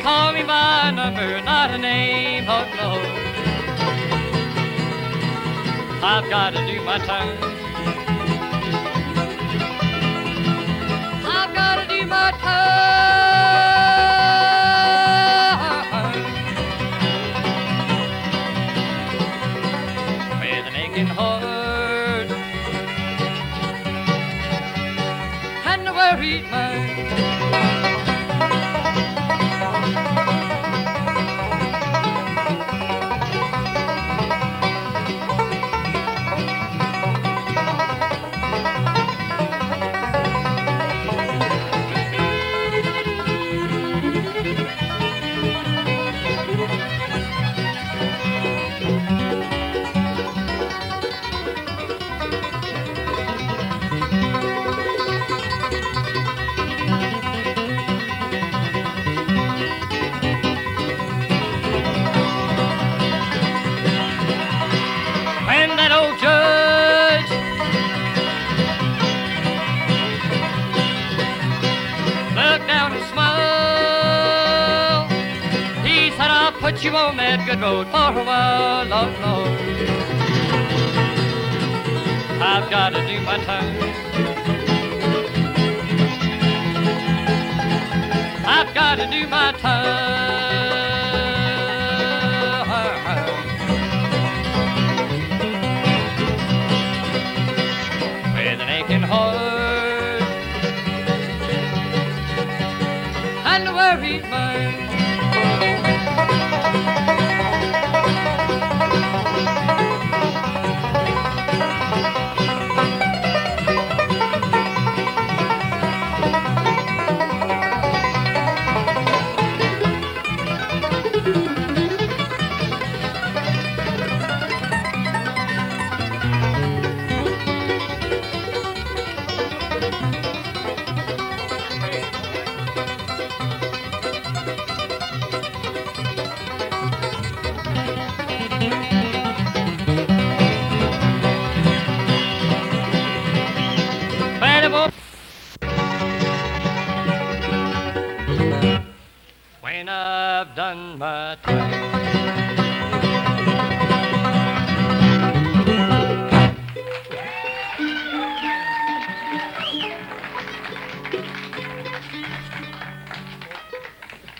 call me by number, not a name, oh no. I've got to do my turn. I've got to do my turn. With an aching heart and a worried mind. When that old judge looked down and smiled, he said, I'll put you on that good road for a while, Lord, Lord. I've got to do my time. I've got to do my time. With an aching heart and a worried mind. When I've done my time,